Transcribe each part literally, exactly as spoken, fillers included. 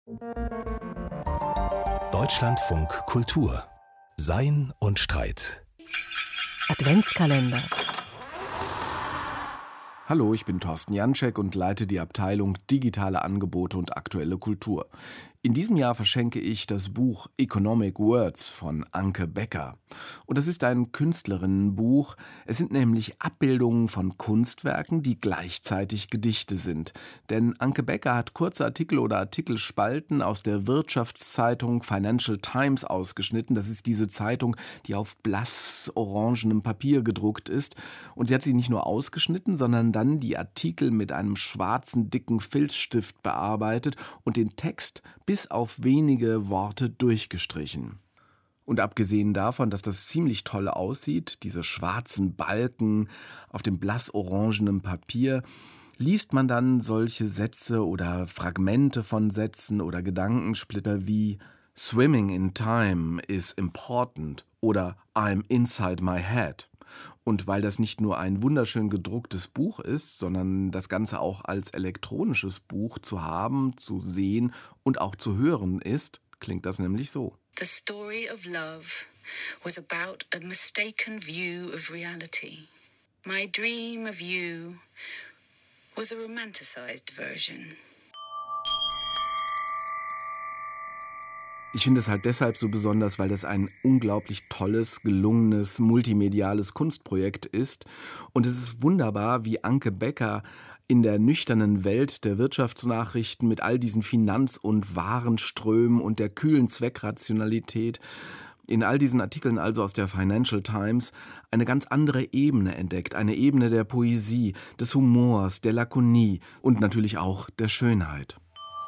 Deutschlandfunk Kultur. Sein und Streit. Adventskalender. Hallo, ich bin Thorsten Janczek und leite die Abteilung Digitale Angebote und aktuelle Kultur. In diesem Jahr verschenke ich das Buch Economic Words von Anke Becker. Und das ist ein Künstlerinnenbuch. Es sind nämlich Abbildungen von Kunstwerken, die gleichzeitig Gedichte sind. Denn Anke Becker hat kurze Artikel oder Artikelspalten aus der Wirtschaftszeitung Financial Times ausgeschnitten. Das ist diese Zeitung, die auf blass orangenem Papier gedruckt ist. Und sie hat sie nicht nur ausgeschnitten, sondern dann die Artikel mit einem schwarzen, dicken Filzstift bearbeitet und den Text bis auf wenige Worte durchgestrichen. Und abgesehen davon, dass das ziemlich toll aussieht, diese schwarzen Balken auf dem blassorangenem Papier, liest man dann solche Sätze oder Fragmente von Sätzen oder Gedankensplitter wie Swimming in time is important oder I'm inside my head. Und weil das nicht nur ein wunderschön gedrucktes Buch ist, sondern das Ganze auch als elektronisches Buch zu haben, zu sehen und auch zu hören ist, klingt das nämlich so. The story of love was about a mistaken view of reality. My dream of you was a romanticized version. Ich finde es halt deshalb so besonders, weil das ein unglaublich tolles, gelungenes, multimediales Kunstprojekt ist. Und es ist wunderbar, wie Anke Becker in der nüchternen Welt der Wirtschaftsnachrichten mit all diesen Finanz- und Warenströmen und der kühlen Zweckrationalität in all diesen Artikeln also aus der Financial Times eine ganz andere Ebene entdeckt. Eine Ebene der Poesie, des Humors, der Lakonie und natürlich auch der Schönheit.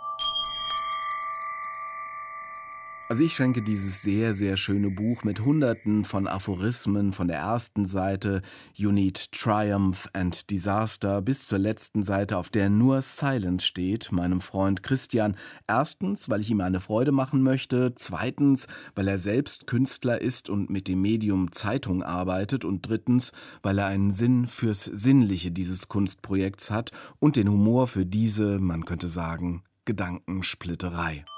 Also ich schenke dieses sehr, sehr schöne Buch mit hunderten von Aphorismen von der ersten Seite You need triumph and disaster bis zur letzten Seite, auf der nur Silence steht, meinem Freund Christian. Erstens, weil ich ihm eine Freude machen möchte. Zweitens, weil er selbst Künstler ist und mit dem Medium Zeitung arbeitet. Und drittens, weil er einen Sinn fürs Sinnliche dieses Kunstprojekts hat und den Humor für diese, man könnte sagen, Gedankensplitterei.